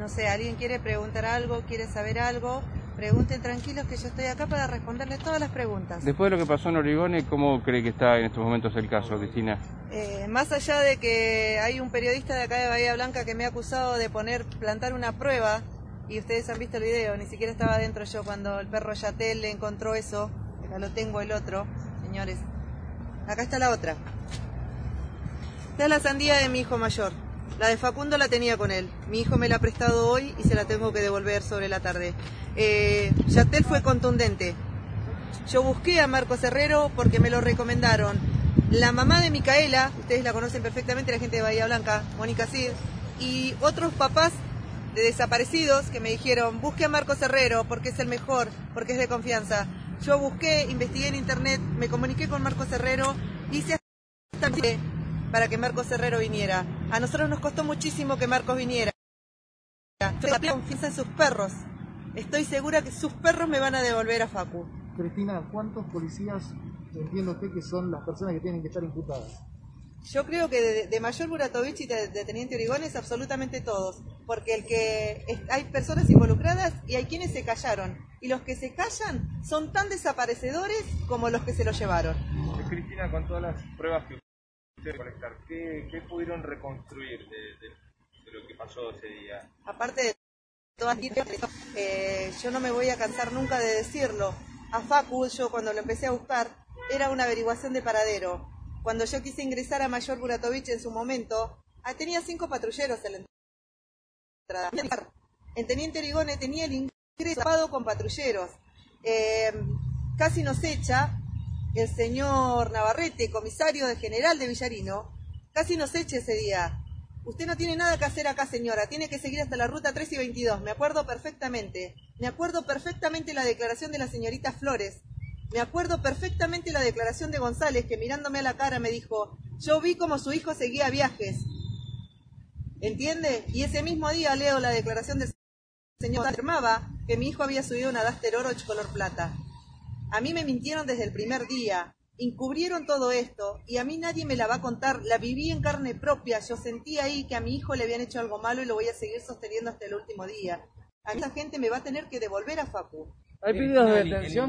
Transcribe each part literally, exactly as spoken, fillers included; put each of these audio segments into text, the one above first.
No sé, alguien quiere preguntar algo, quiere saber algo, pregunten tranquilos que yo estoy acá para responderles todas las preguntas. Después de lo que pasó en Origone, ¿cómo cree que está en estos momentos el caso, Cristina? Eh, más allá de que hay un periodista de acá de Bahía Blanca que me ha acusado de poner, plantar una prueba, y ustedes han visto el video, ni siquiera estaba adentro yo cuando el perro Yatel le encontró eso, acá lo tengo el otro, señores. Acá está la otra. Esta es la sandía de mi hijo mayor. La de Facundo la tenía con él. Mi hijo me la ha prestado hoy y se la tengo que devolver sobre la tarde. Eh, Yatel fue contundente. Yo busqué a Marcos Herrero porque me lo recomendaron. La mamá de Micaela, ustedes la conocen perfectamente, la gente de Bahía Blanca, Mónica Cid, y otros papás de desaparecidos que me dijeron, busque a Marcos Herrero porque es el mejor, porque es de confianza. Yo busqué, investigué en internet, me comuniqué con Marcos Herrero, hice hasta para que Marcos Herrero viniera. A nosotros nos costó muchísimo que Marcos viniera. Yo confianza en sus perros. Estoy segura que sus perros me van a devolver a Facu. Cristina, ¿cuántos policías entiende usted que son las personas que tienen que estar imputadas? Yo creo que de, de Mayor Buratovich y de, de Teniente Origones absolutamente todos, porque el que es, hay personas involucradas y hay quienes se callaron, y los que se callan son tan desaparecedores como los que se lo llevaron. Cristina, con todas las pruebas que ustedes colectar, ¿qué, qué pudieron reconstruir de, de, de lo que pasó ese día? Aparte de todas eh, yo no me voy a cansar nunca de decirlo. A Facu, yo cuando lo empecé a buscar, era una averiguación de paradero. Cuando yo quise ingresar a Mayor Buratovich en su momento, tenía cinco patrulleros en la entrada. En Teniente Origone tenía el ingreso tapado con patrulleros. Eh, casi nos echa el señor Navarrete, comisario de general de Villarino, casi nos echa ese día. Usted no tiene nada que hacer acá, señora, tiene que seguir hasta la ruta tres y veintidós. Me acuerdo perfectamente. Me acuerdo perfectamente la declaración de la señorita Flores. Me acuerdo perfectamente la declaración de González, que mirándome a la cara me dijo, yo vi como su hijo seguía viajes. ¿Entiende? Y ese mismo día leo la declaración del señor que afirmaba que mi hijo había subido una Duster Oroch color plata. A mí me mintieron desde el primer día, encubrieron todo esto, y a mí nadie me la va a contar, la viví en carne propia, yo sentí ahí que a mi hijo le habían hecho algo malo y lo voy a seguir sosteniendo hasta el último día. A mí esa gente me va a tener que devolver a Facu. ¿Hay pedidos de detención?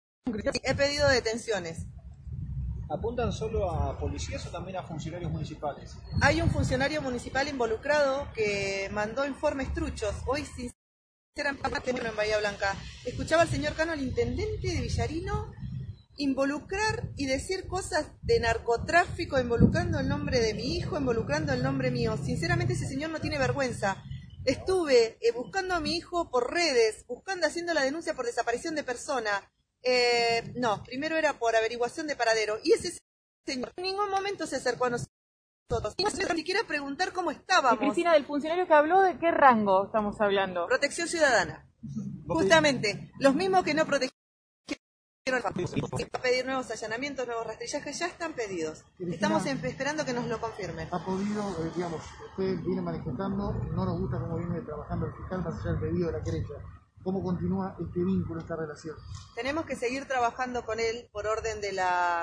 He pedido detenciones. ¿Apuntan solo a policías o también a funcionarios municipales? Hay un funcionario municipal involucrado que mandó informes truchos. Hoy, sinceramente, en Bahía Blanca, escuchaba al señor Cano, el intendente de Villarino, involucrar y decir cosas de narcotráfico, involucrando el nombre de mi hijo, involucrando el nombre mío. Sinceramente, ese señor no tiene vergüenza. Estuve eh, buscando a mi hijo por redes, buscando, haciendo la denuncia por desaparición de persona. Eh, no, primero era por averiguación de paradero. Y ese señor en ningún momento se acercó a nosotros. Y no se ni siquiera preguntar cómo estábamos. Y Cristina, del funcionario que habló, ¿de qué rango estamos hablando? Protección Ciudadana. Justamente, los mismos que no protegieron a pedir nuevos allanamientos, nuevos rastrillajes, ya están pedidos. Estamos esperando que nos lo confirmen. Ha podido, eh, digamos, usted viene manifestando, no nos gusta cómo viene trabajando el fiscal más allá del pedido de la querella. ¿Cómo continúa este vínculo, esta relación? Tenemos que seguir trabajando con él por orden de la...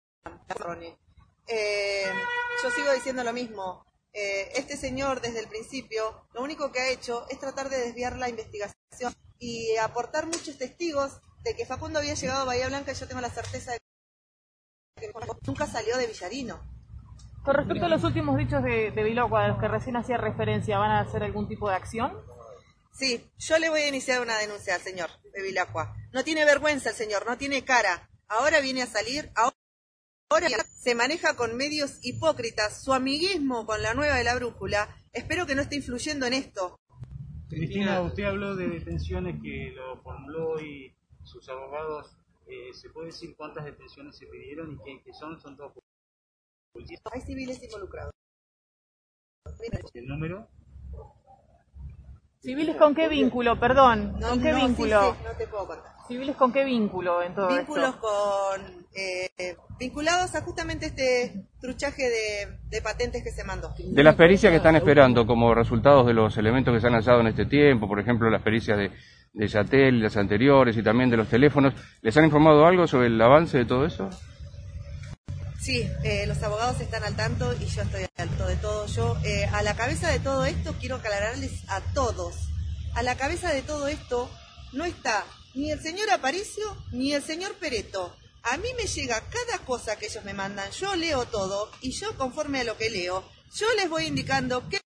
Eh, yo sigo diciendo lo mismo. Eh, este señor, desde el principio, lo único que ha hecho es tratar de desviar la investigación y aportar muchos testigos de que Facundo había llegado a Bahía Blanca, y yo tengo la certeza de que nunca salió de Villarino. Con respecto a los últimos dichos de, de Vilocua, a los que recién hacía referencia, ¿van a hacer algún tipo de acción? Sí, yo le voy a iniciar una denuncia al señor de Vilacua. No tiene vergüenza el señor, no tiene cara. Ahora viene a salir, ahora se maneja con medios hipócritas. Su amiguismo con la nueva de la brújula, espero que no esté influyendo en esto. Cristina, usted habló de detenciones que lo formuló y sus abogados. Eh, ¿Se puede decir cuántas detenciones se pidieron y qué, qué son? ¿Son todos policías? Hay civiles involucrados. ¿El número? ¿Civiles con qué vínculo? Perdón, No, ¿con qué no, vínculo? Sí, sí, no te puedo contar. ¿Civiles con qué vínculo en todo Vínculos esto? con... Eh, vinculados a justamente este truchaje de, de patentes que se mandó. De las pericias que están esperando como resultados de los elementos que se han hallado en este tiempo, por ejemplo, las pericias de, de Yatel, las anteriores y también de los teléfonos, ¿les han informado algo sobre el avance de todo eso? Sí, eh, los abogados están al tanto y yo estoy al tanto de todo. Yo, eh, a la cabeza de todo esto, quiero aclararles a todos, a la cabeza de todo esto no está ni el señor Aparicio ni el señor Peretto. A mí me llega cada cosa que ellos me mandan, yo leo todo y yo, conforme a lo que leo, yo les voy indicando qué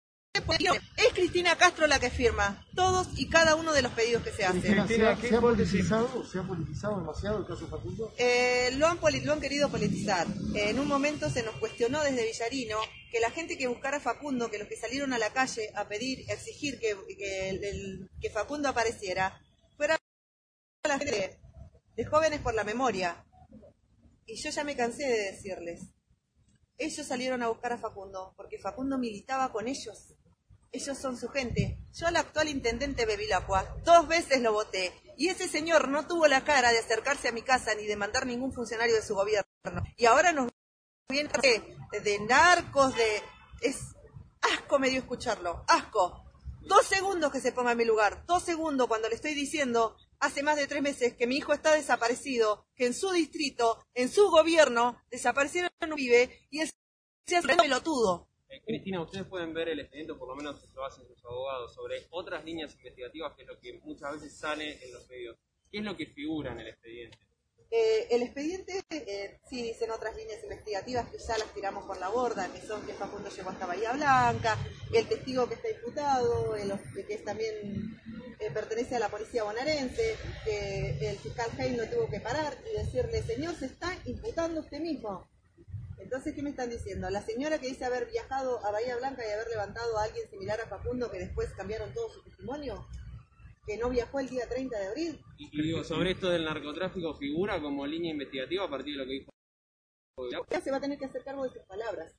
es Cristina Castro la que firma todos y cada uno de los pedidos que se hacen. Cristina, ¿se ha, ¿se ha politizado, ¿se ha politizado demasiado el caso Facundo? Eh, lo, han lo han querido politizar. Eh, en un momento se nos cuestionó desde Villarino que la gente que buscara a Facundo, que los que salieron a la calle a pedir, a exigir que, que, el, el, que Facundo apareciera, fuera la gente de, de Jóvenes por la Memoria. Y yo ya me cansé de decirles. Ellos salieron a buscar a Facundo porque Facundo militaba con ellos. Ellos son su gente. Yo al actual intendente Bevilacqua dos veces lo voté y ese señor no tuvo la cara de acercarse a mi casa ni de mandar ningún funcionario de su gobierno. Y ahora nos viene de, de narcos, de... Es asco medio escucharlo, asco. Dos segundos que se ponga en mi lugar, dos segundos cuando le estoy diciendo hace más de tres meses que mi hijo está desaparecido, que en su distrito, en su gobierno, desaparecieron un pibe y es un pelotudo. Eh, Cristina, ustedes pueden ver el expediente, o por lo menos lo hacen sus abogados, sobre otras líneas investigativas, que es lo que muchas veces sale en los medios. ¿Qué es lo que figura en el expediente? Eh, el expediente, eh, sí dicen otras líneas investigativas que ya las tiramos por la borda, que son que Facundo llegó hasta Bahía Blanca, el testigo que está imputado, el, que es también eh, pertenece a la policía bonaerense, que el fiscal Hein lo tuvo que parar y decirle, señor, se está imputando usted mismo. Entonces, ¿qué me están diciendo? La señora que dice haber viajado a Bahía Blanca y haber levantado a alguien similar a Facundo, que después cambiaron todo su testimonio, que no viajó el día treinta de abril. Y, y digo, sobre esto del narcotráfico, ¿figura como línea investigativa a partir de lo que dijo? Ya se va a tener que hacer cargo de sus palabras.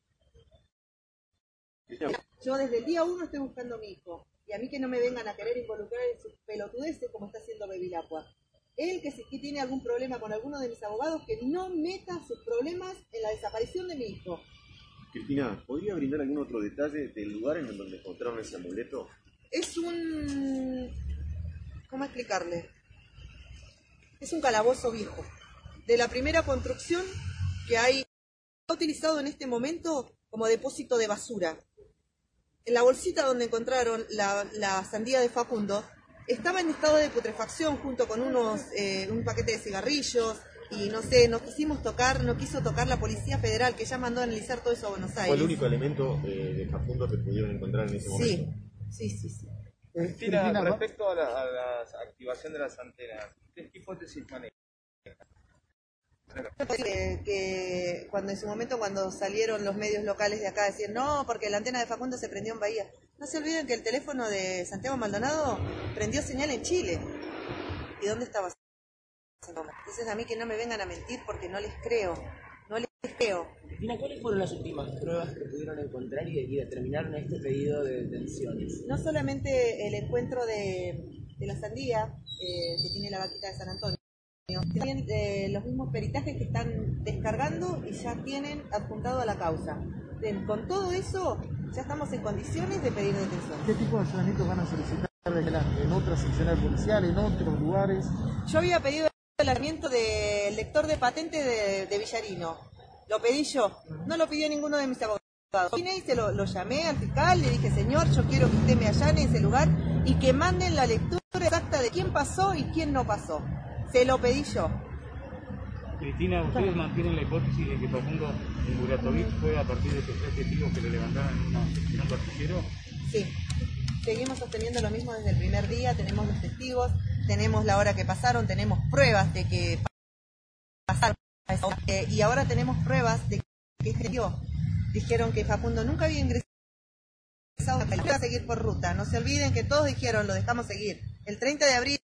Yo desde el día uno estoy buscando a mi hijo, y a mí que no me vengan a querer involucrar en sus pelotudeces como está haciendo Bevilacqua. Él que si que tiene algún problema con alguno de mis abogados, que no meta sus problemas en la desaparición de mi hijo. Cristina, ¿podría brindar algún otro detalle del lugar en donde encontraron ese amuleto? Es un... ¿Cómo explicarle? Es un calabozo viejo, de la primera construcción que hay, utilizado en este momento como depósito de basura. En la bolsita donde encontraron la, la sandía de Facundo, estaba en estado de putrefacción junto con unos eh, un paquete de cigarrillos y no sé, no quisimos tocar, no quiso tocar la Policía Federal que ya mandó a analizar todo eso a Buenos Aires. ¿Fue el único elemento eh, de Facundo que pudieron encontrar en ese momento? Sí, sí, sí. sí. Eh, Cristina, respecto a la, a la activación de las antenas, ¿qué hipótesis manejan? Que, que cuando en su momento cuando salieron los medios locales de acá a decir no, porque la antena de Facundo se prendió en Bahía. No se olviden que el teléfono de Santiago Maldonado prendió señal en Chile. ¿Y dónde estaba? Entonces a mí que no me vengan a mentir porque no les creo. No les creo. Cristina, ¿cuáles fueron las últimas pruebas que pudieron encontrar y, y determinaron este pedido de detenciones? No solamente el encuentro de, de la sandía eh, que tiene la vaquita de San Antonio, también eh, los mismos peritajes que están descargando y ya tienen adjuntado a la causa. De, con todo eso, ya estamos en condiciones de pedir detención. ¿Qué tipo de allanamientos van a solicitar adelante? ¿En otras seccionales policiales, en otros lugares? Yo había pedido el allanamiento del lector de patente de, de Villarino. Lo pedí yo. No lo pidió ninguno de mis abogados. Vine y se lo, lo llamé al fiscal, le dije, señor, yo quiero que usted me allane ese lugar y que manden la lectura exacta de quién pasó y quién no pasó. Se lo pedí yo. Cristina, ¿ustedes mantienen la hipótesis de que Facundo en Buratovic fue a partir de esos tres testigos que le levantaron en una sección artillero? Sí, seguimos sosteniendo lo mismo desde el primer día, tenemos los testigos, tenemos la hora que pasaron, tenemos pruebas de que pasaron eh, y ahora tenemos pruebas de que dio. Dijeron que Facundo nunca había ingresado a la a seguir por ruta. No se olviden que todos dijeron, lo dejamos seguir. El treinta de abril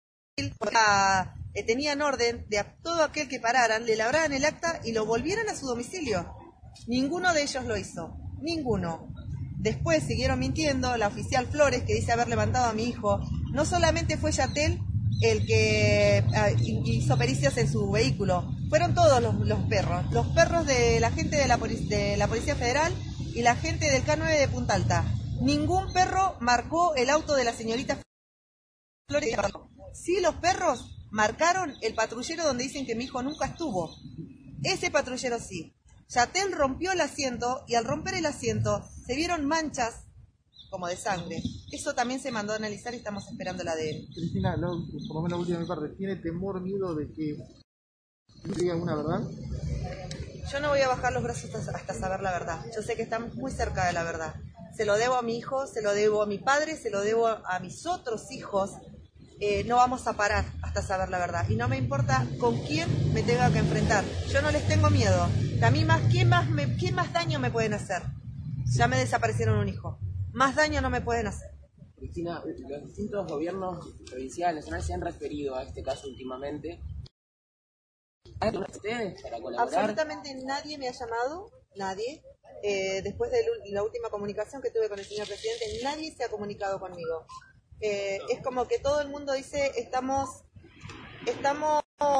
La, eh, tenían orden de a todo aquel que pararan, le labraran el acta y lo volvieran a su domicilio. Ninguno de ellos lo hizo, ninguno. Después siguieron mintiendo, la oficial Flores, que dice haber levantado a mi hijo, no solamente fue Yatel el que uh, hizo pericias en su vehículo, fueron todos los, los perros, los perros de la gente de la, de la Policía Federal y la gente del K nueve de Punta Alta. Ningún perro marcó el auto de la señorita Flores. Sí, los perros marcaron el patrullero donde dicen que mi hijo nunca estuvo. Ese patrullero sí. Yatel rompió el asiento y al romper el asiento se vieron manchas como de sangre. Eso también se mandó a analizar y estamos esperando el A D N. Cristina, lo, por lo menos la última de mi parte, ¿tiene temor, miedo de que diga alguna verdad? Yo no voy a bajar los brazos hasta, hasta saber la verdad. Yo sé que estamos muy cerca de la verdad. Se lo debo a mi hijo, se lo debo a mi padre, se lo debo a, a mis otros hijos. Eh, no vamos a parar hasta saber la verdad. Y no me importa con quién me tenga que enfrentar. Yo no les tengo miedo. A mí más, ¿quién más, me, ¿quién más daño me pueden hacer? Ya me desaparecieron un hijo. Más daño no me pueden hacer. Cristina, los distintos gobiernos provinciales, nacionales se han referido a este caso últimamente. ¿Han ustedes para colaborar? Absolutamente nadie me ha llamado, nadie. Eh, después de la última comunicación que tuve con el señor presidente, nadie se ha comunicado conmigo. Eh, es como que todo el mundo dice, estamos, estamos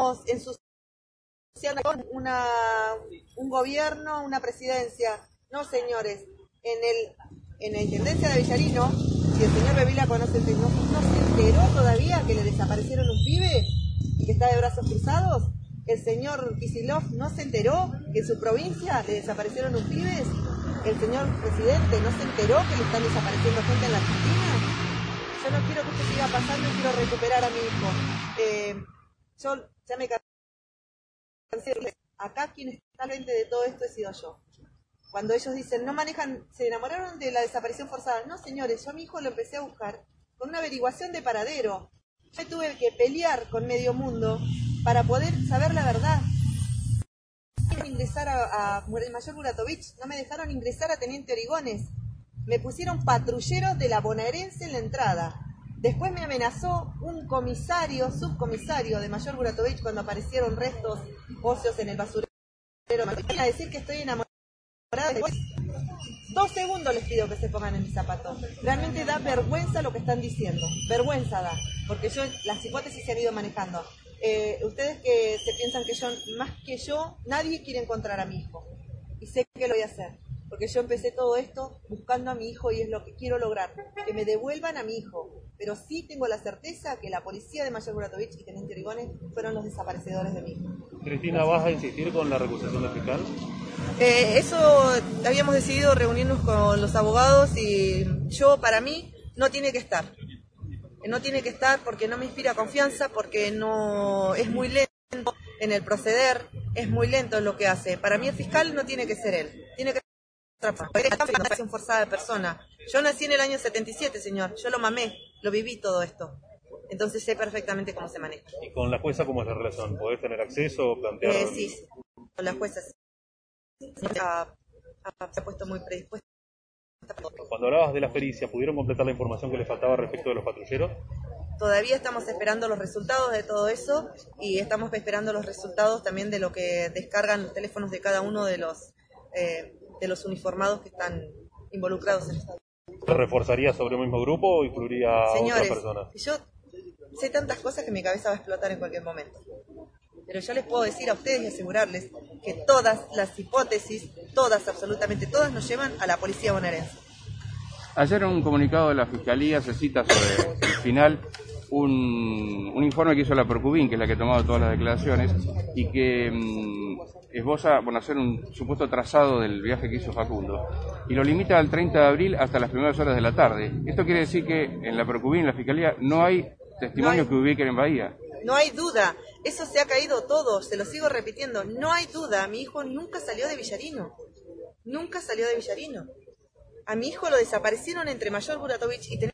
ensuciando una, un gobierno, una presidencia. No, señores, en el en la Intendencia de Villarino, si el señor Bevila conoce el no, no se enteró todavía que le desaparecieron un pibe y que está de brazos cruzados. El señor Kicillof no se enteró que en su provincia le desaparecieron un pibe. El señor presidente no se enteró que le están desapareciendo gente en la Argentina. Yo no quiero que esto siga pasando y quiero recuperar a mi hijo. Eh, yo ya me cansé de acá quien está al frente de todo esto he sido yo. Cuando ellos dicen, no manejan, se enamoraron de la desaparición forzada. No, señores, yo a mi hijo lo empecé a buscar con una averiguación de paradero. Yo tuve que pelear con medio mundo para poder saber la verdad. No me dejaron ingresar a, a el mayor Buratovich, no me dejaron ingresar a Teniente Origones. Me pusieron patrulleros de la bonaerense en la entrada. Después me amenazó un comisario, subcomisario de mayor Buratovich cuando aparecieron restos óseos en el basurero. Me van a decir que estoy enamorada. Dos segundos les pido que se pongan en mis zapatos. Realmente da vergüenza lo que están diciendo. Vergüenza da. Porque yo, las hipótesis se han ido manejando. Eh, ustedes que se piensan que yo, más que yo, nadie quiere encontrar a mi hijo. Y sé que lo voy a hacer. Porque yo empecé todo esto buscando a mi hijo y es lo que quiero lograr. Que me devuelvan a mi hijo. Pero sí tengo la certeza que la policía de Mayor Buratovich y Teniente Origones fueron los desaparecedores de mi hijo. Cristina, ¿vas a insistir con la recusación del fiscal? Eh, eso habíamos decidido reunirnos con los abogados y yo, para mí, no tiene que estar. No tiene que estar porque no me inspira confianza, porque no es muy lento en el proceder, es muy lento en lo que hace. Para mí el fiscal no tiene que ser él, tiene que ser otra persona, una forzada de persona. Yo nací en el año setenta y siete, señor, yo lo mamé, lo viví todo esto. Entonces sé perfectamente cómo se maneja. ¿Y con la jueza cómo es la relación? ¿Podés tener acceso o plantear...? Eh, sí, sí, con la jueza sí. Se ha, se ha puesto muy predispuesta. Cuando hablabas de la pericia, ¿pudieron completar la información que les faltaba respecto de los patrulleros? Todavía estamos esperando los resultados de todo eso y estamos esperando los resultados también de lo que descargan los teléfonos de cada uno de los eh, de los uniformados que están involucrados en esto. ¿Se reforzaría sobre el mismo grupo o incluiría a Señores, otras personas? Yo sé tantas cosas que mi cabeza va a explotar en cualquier momento. Pero yo les puedo decir a ustedes y asegurarles que todas las hipótesis, todas, absolutamente todas, nos llevan a la policía bonaerense. Ayer en un comunicado de la Fiscalía se cita sobre el final un, un informe que hizo la Procubín, que es la que ha tomado todas las declaraciones, y que mmm, esboza, bueno, hacer un supuesto trazado del viaje que hizo Facundo, y lo limita al treinta de abril hasta las primeras horas de la tarde. Esto quiere decir que en la Procubín, en la Fiscalía, no hay testimonios no hay, que ubiquen en Bahía. No hay duda, eso se ha caído todo, se lo sigo repitiendo, no hay duda, mi hijo nunca salió de Villarino, nunca salió de Villarino. A mi hijo lo desaparecieron entre Mayor Buratovich y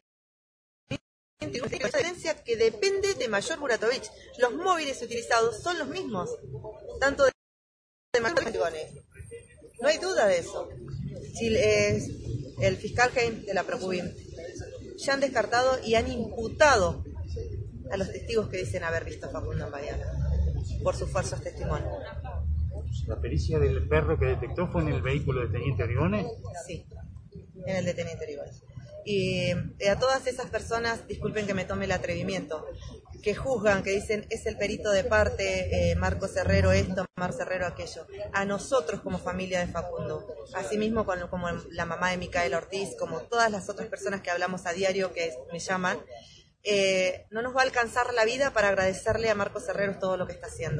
Teniente Origones, que depende de Mayor Buratovich. Los móviles utilizados son los mismos, tanto de Mayor Origones. No hay duda de eso. Si es el fiscal Heim de la Procubín ya han descartado y han imputado a los testigos que dicen haber visto a Facundo en Bahía por sus falsos testimonios. ¿La pericia del perro que detectó fue en el vehículo de Teniente Origones? Sí, en el de Teniente Origones. Y a todas esas personas, disculpen que me tome el atrevimiento, que juzgan, que dicen es el perito de parte, eh, Marcos Herrero esto, Marcos Herrero aquello, a nosotros como familia de Facundo, asimismo con, como la mamá de Micaela Ortiz, como todas las otras personas que hablamos a diario que me llaman, eh, no nos va a alcanzar la vida para agradecerle a Marcos Herrero todo lo que está haciendo.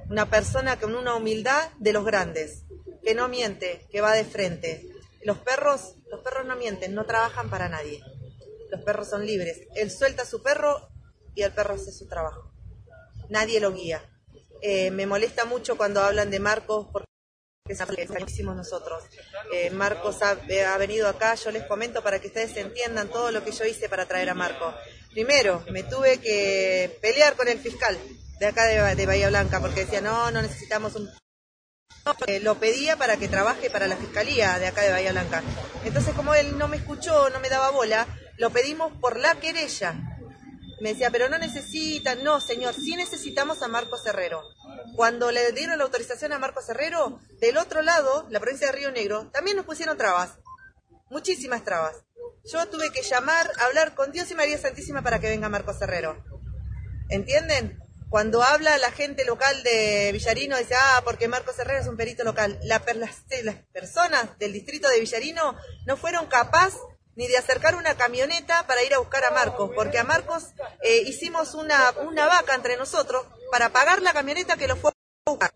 una persona con una humildad de los grandes, que no miente, que va de frente. Los perros, los perros no mienten, no trabajan para nadie. Los perros son libres. Él suelta a su perro y el perro hace su trabajo. Nadie lo guía. Eh, me molesta mucho cuando hablan de Marcos, porque hicimos nosotros. Eh, Marcos ha, ha venido acá, yo les comento para que ustedes entiendan todo lo que yo hice para traer a Marcos. Primero, me tuve que pelear con el fiscal de acá de, de Bahía Blanca, porque decía, no, no necesitamos un... No, eh, lo pedía para que trabaje para la fiscalía de acá de Bahía Blanca. Entonces, como él no me escuchó, no me daba bola, lo pedimos por la querella. Me decía, pero no necesitan. No, señor, sí necesitamos a Marcos Herrero. Cuando le dieron la autorización a Marcos Herrero, del otro lado, la provincia de Río Negro, también nos pusieron trabas. Muchísimas trabas. Yo tuve que llamar, hablar con Dios y María Santísima para que venga Marcos Herrero. ¿Entienden? Cuando habla la gente local de Villarino, dice, ah, porque Marcos Herrero es un perito local. La, las, las personas del distrito de Villarino no fueron capaces ni de acercar una camioneta para ir a buscar a Marcos, porque a Marcos eh, hicimos una, una vaca entre nosotros para pagar la camioneta que lo fue a buscar.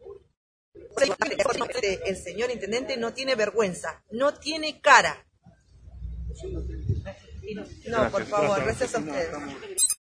El señor intendente no tiene vergüenza, no tiene cara. No, por favor, gracias a ustedes.